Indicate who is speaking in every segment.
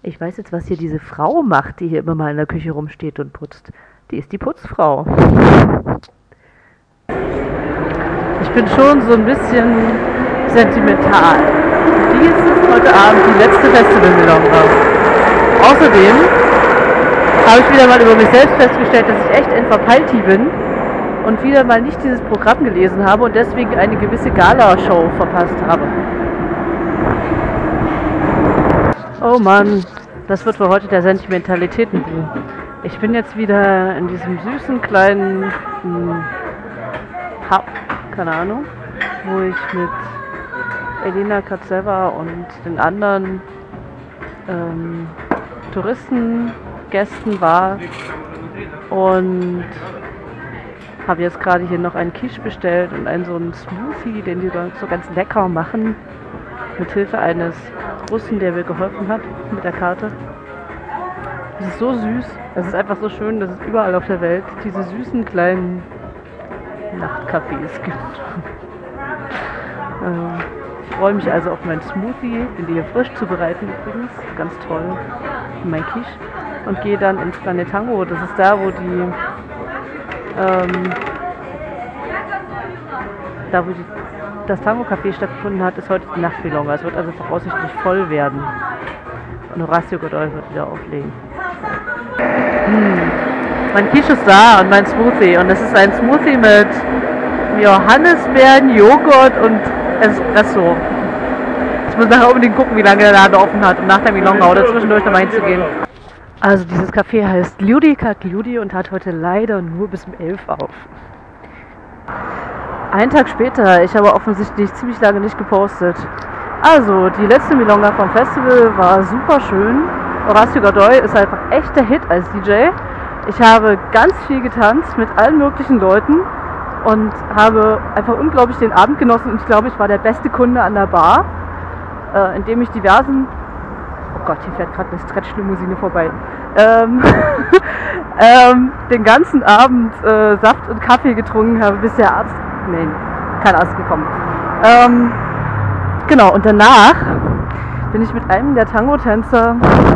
Speaker 1: Ich weiß jetzt, was hier diese Frau macht, die hier immer mal in der Küche rumsteht und putzt. Die ist die Putzfrau. Ich bin schon so ein bisschen sentimental. Dies ist heute Abend die letzte Festival-Milonga. Außerdem habe ich wieder mal über mich selbst festgestellt, dass ich echt ein Verpeilti bin und wieder mal nicht dieses Programm gelesen habe und deswegen eine gewisse Gala-Show verpasst habe. Oh Mann, das wird für heute der Sentimentalitäten-Boom. Ich bin jetzt wieder in diesem süßen kleinen Pub, keine Ahnung, wo ich mit Elena Katseva und den anderen Touristengästen war und habe jetzt gerade hier noch einen Quiche bestellt und so einen Smoothie, den die so ganz lecker machen, mit Hilfe eines Russen, der mir geholfen hat mit der Karte. Es ist so süß, es ist einfach so schön, dass es überall auf der Welt diese süßen kleinen Nachtcafés gibt. Ich freue mich also auf meinen Smoothie, den die hier frisch zubereiten übrigens, ganz toll, mein Quiche, und gehe dann ins Planetango. Das ist da, wo das Tango-Café stattgefunden hat, ist heute die Nachtmilonga. Es wird also voraussichtlich voll werden. Und Horacio Godoy wird wieder auflegen. Mein Quiche ist da und mein Smoothie. Und es ist ein Smoothie mit Johannisbeeren, Joghurt und Espresso. Ich muss nachher unbedingt gucken, wie lange der Laden offen hat, um nach der Milonga oder zwischendurch noch mal hinzugehen. Also dieses Café heißt Ljudi Kak Ljudi und hat heute leider nur bis um 11 auf. Einen Tag später, ich habe offensichtlich ziemlich lange nicht gepostet. Also, die letzte Milonga vom Festival war super schön. Horacio Godoy ist einfach echt der Hit als DJ. Ich habe ganz viel getanzt mit allen möglichen Leuten und habe einfach unglaublich den Abend genossen. Und ich glaube, ich war der beste Kunde an der Bar, indem ich diversen... Oh Gott, hier fährt gerade eine Stretch-Limousine vorbei. Den ganzen Abend Saft und Kaffee getrunken habe, bis der Arzt... Nee, kein Arzt gekommen. Genau, und danach bin ich mit einem der Tango-Tänzer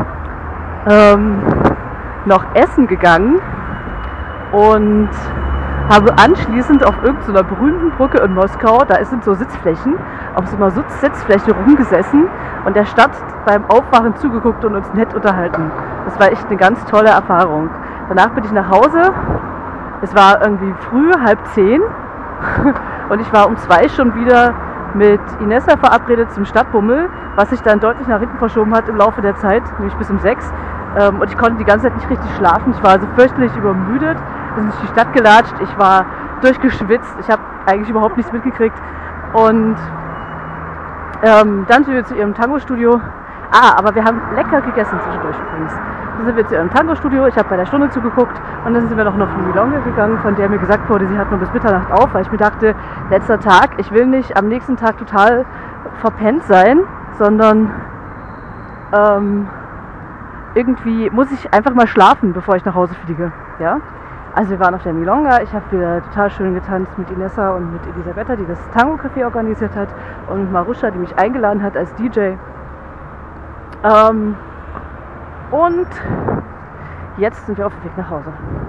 Speaker 1: noch essen gegangen und habe anschließend auf irgendeiner berühmten Brücke in Moskau, da sind so Sitzflächen, auf so einer Sitzfläche rumgesessen und der Stadt beim Aufwachen zugeguckt und uns nett unterhalten. Das war echt eine ganz tolle Erfahrung. Danach bin ich nach Hause, es war irgendwie früh, 9:30 und ich war um 2 schon wieder mit Inessa verabredet zum Stadtbummel, was sich dann deutlich nach hinten verschoben hat im Laufe der Zeit, nämlich bis um 6. Und ich konnte die ganze Zeit nicht richtig schlafen. Ich war also fürchterlich übermüdet, bin durch die Stadt gelatscht, ich war durchgeschwitzt, ich habe eigentlich überhaupt nichts mitgekriegt. Und dann sind wir zu ihrem Tango-Studio. Aber wir haben lecker gegessen zwischendurch übrigens. Dann sind wir zu ihrem Tango-Studio, ich habe bei der Stunde zugeguckt und dann sind wir noch auf die Milonga gegangen, von der mir gesagt wurde, sie hat nur bis Mitternacht auf, weil ich mir dachte, letzter Tag, ich will nicht am nächsten Tag total verpennt sein, sondern irgendwie muss ich einfach mal schlafen, bevor ich nach Hause fliege. Ja? Also wir waren auf der Milonga, ich habe wieder total schön getanzt mit Inessa und mit Elisabetta, die das Tango-Café organisiert hat, und mit Marusha, die mich eingeladen hat als DJ. Und jetzt sind wir auf dem Weg nach Hause.